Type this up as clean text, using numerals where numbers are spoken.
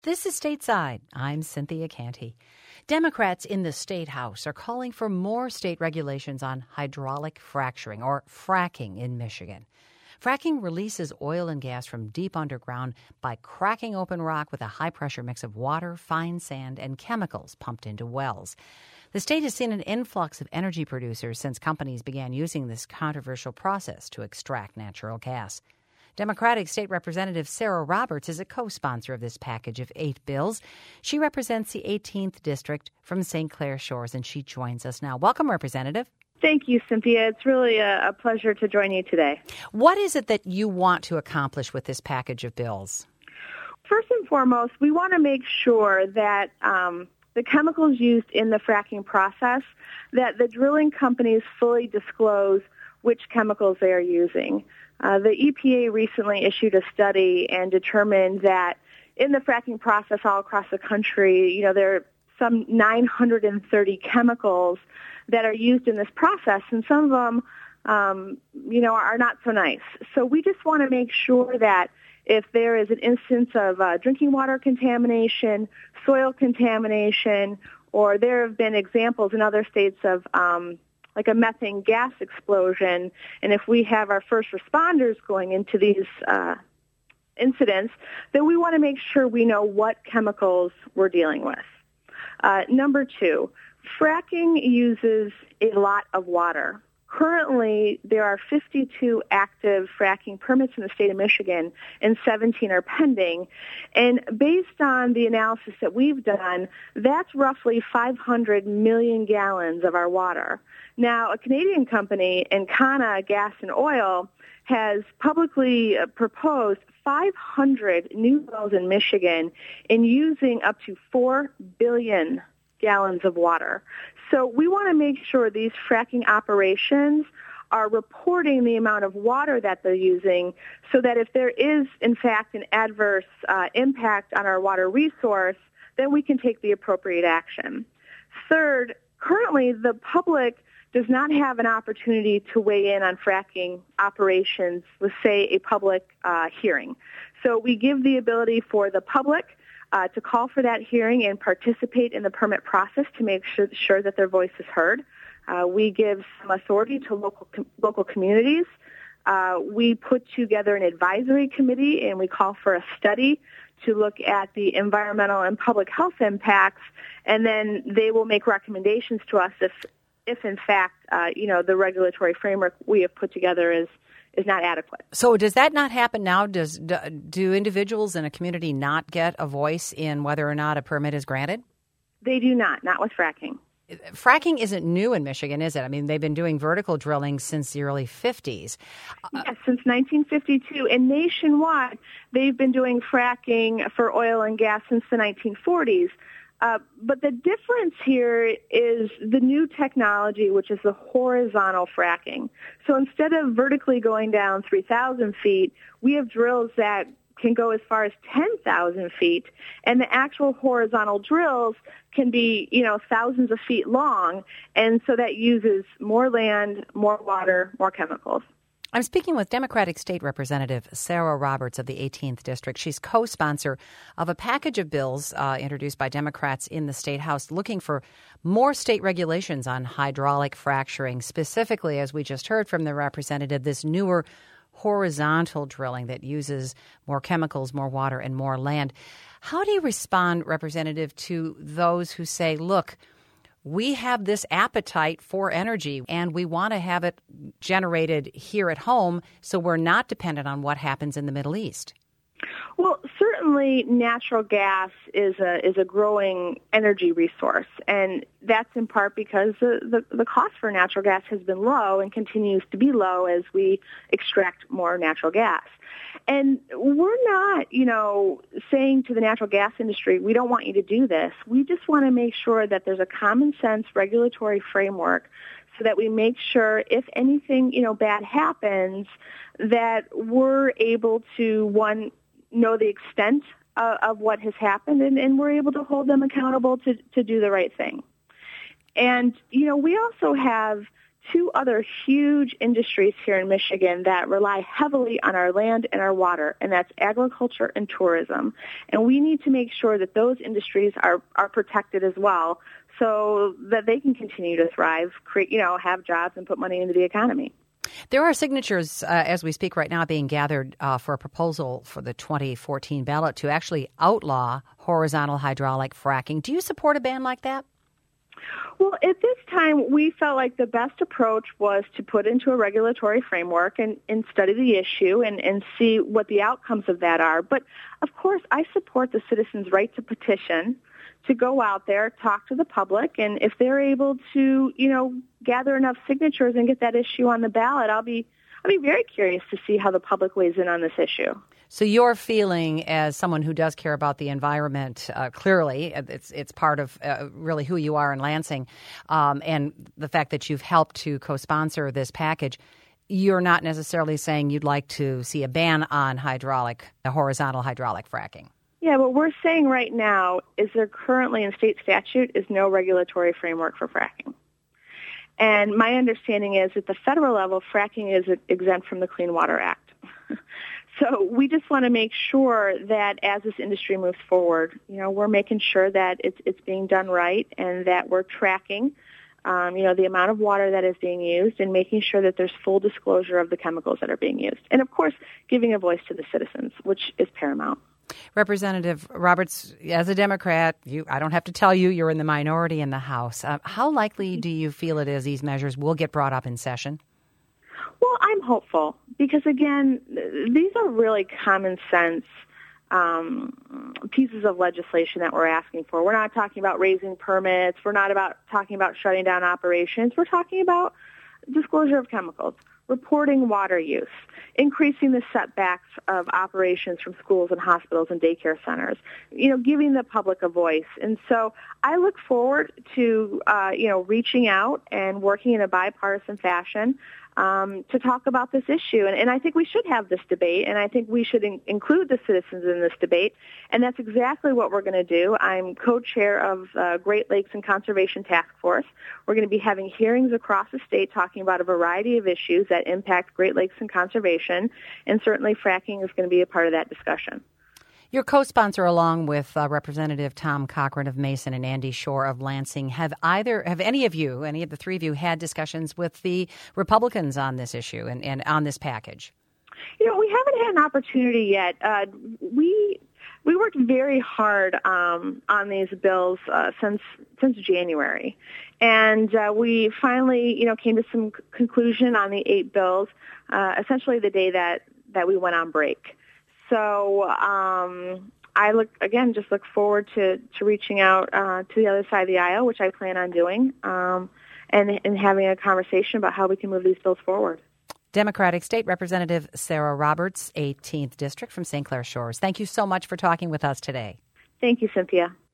This is Stateside. I'm Cynthia Canty. Democrats in the State House are calling for more state regulations on hydraulic fracturing, or fracking, in Michigan. Fracking releases oil and gas from deep underground by cracking open rock with a high-pressure mix of water, fine sand, and chemicals pumped into wells. The state has seen an influx of energy producers since companies began using this controversial process to extract natural gas. Democratic State Representative Sarah Roberts is a co-sponsor of this package of 8 bills. She represents the 18th District from St. Clair Shores, and she joins us now. Welcome, Representative. Thank you, Cynthia. It's really a pleasure to join you today. What is it that you want to accomplish with this package of bills? First and foremost, we want to make sure that the chemicals used in the fracking process, that the drilling companies fully disclose which chemicals they are using. The EPA recently issued a study and determined that in the fracking process all across the country, there are some 930 chemicals that are used in this process, and some of them, are not so nice. So we just want to make sure that if there is an instance of drinking water contamination, soil contamination, or there have been examples in other states of like a methane gas explosion, and if we have our first responders going into these incidents, then we want to make sure we know what chemicals we're dealing with. Number 2, fracking uses a lot of water. Currently, there are 52 active fracking permits in the state of Michigan, and 17 are pending. And based on the analysis that we've done, that's roughly 500 million gallons of our water. Now, a Canadian company, Encana Gas and Oil, has publicly proposed 500 new wells in Michigan in using up to 4 billion gallons of water. So we want to make sure these fracking operations are reporting the amount of water that they're using so that if there is, in fact, an adverse impact on our water resource, then we can take the appropriate action. Third, currently the public does not have an opportunity to weigh in on fracking operations with, say, a public hearing. So we give the ability for the public to call for that hearing and participate in the permit process to make sure that their voice is heard. We give some authority to local communities. We put together an advisory committee, and we call for a study to look at the environmental and public health impacts, and then they will make recommendations to us if in fact, the regulatory framework we have put together is not adequate. So does that not happen now? Do individuals in a community not get a voice in whether or not a permit is granted? They do not with fracking. Fracking isn't new in Michigan, is it? I mean, they've been doing vertical drilling since the early 50s. Yes, since 1952. And nationwide, they've been doing fracking for oil and gas since the 1940s. But the difference here is the new technology, which is the horizontal fracking. So instead of vertically going down 3,000 feet, we have drills that can go as far as 10,000 feet, and the actual horizontal drills can be, thousands of feet long, and so that uses more land, more water, more chemicals. I'm speaking with Democratic State Representative Sarah Roberts of the 18th District. She's co-sponsor of a package of bills introduced by Democrats in the State House looking for more state regulations on hydraulic fracturing, specifically, as we just heard from the representative, this newer horizontal drilling that uses more chemicals, more water, and more land. How do you respond, Representative, to those who say, look, we have this appetite for energy, and we want to have it generated here at home so we're not dependent on what happens in the Middle East? Well, certainly natural gas is a growing energy resource, and that's in part because the cost for natural gas has been low and continues to be low as we extract more natural gas. And we're not, saying to the natural gas industry, we don't want you to do this. We just want to make sure that there's a common sense regulatory framework so that we make sure if anything, bad happens, that we're able to, one, know the extent of what has happened, and we're able to hold them accountable to do the right thing. And, we also have two other huge industries here in Michigan that rely heavily on our land and our water, and that's agriculture and tourism. And we need to make sure that those industries are protected as well so that they can continue to thrive, create, have jobs and put money into the economy. There are signatures, as we speak right now, being gathered for a proposal for the 2014 ballot to actually outlaw horizontal hydraulic fracking. Do you support a ban like that? Well, at this time, we felt like the best approach was to put into a regulatory framework and study the issue and see what the outcomes of that are. But, of course, I support the citizens' right to petition, to go out there, talk to the public, and if they're able to, gather enough signatures and get that issue on the ballot, I'll be very curious to see how the public weighs in on this issue. So your feeling as someone who does care about the environment, clearly, it's part of really who you are in Lansing, and the fact that you've helped to co-sponsor this package, you're not necessarily saying you'd like to see a ban on horizontal hydraulic fracking. Yeah, what we're saying right now is there currently in state statute is no regulatory framework for fracking. And my understanding is at the federal level, fracking is exempt from the Clean Water Act. So we just want to make sure that as this industry moves forward, we're making sure that it's being done right and that we're tracking, the amount of water that is being used and making sure that there's full disclosure of the chemicals that are being used. And, of course, giving a voice to the citizens, which is paramount. Representative Roberts, as a Democrat, I don't have to tell you, you're in the minority in the House. How likely do you feel it is these measures will get brought up in session? Well, I'm hopeful because, again, these are really common sense pieces of legislation that we're asking for. We're not talking about raising permits. We're not talking about shutting down operations. We're talking about disclosure of chemicals, reporting water use, increasing the setbacks of operations from schools and hospitals and daycare centers, giving the public a voice. And so I look forward to, reaching out and working in a bipartisan fashion to talk about this issue. And I think we should have this debate, and I think we should include the citizens in this debate, and that's exactly what we're going to do. I'm co-chair of Great Lakes and Conservation Task Force. We're going to be having hearings across the state talking about a variety of issues that impact Great Lakes and conservation, and certainly fracking is going to be a part of that discussion. Your co-sponsor, along with Representative Tom Cochran of Mason and Andy Shore of Lansing, have any of the three of you, had discussions with the Republicans on this issue and on this package? We haven't had an opportunity yet. We worked very hard on these bills since January, and we finally, came to some conclusion on the 8 bills, essentially the day that we went on break. So I look forward to reaching out to the other side of the aisle, which I plan on doing, and having a conversation about how we can move these bills forward. Democratic State Representative Sarah Roberts, 18th District from St. Clair Shores. Thank you so much for talking with us today. Thank you, Cynthia.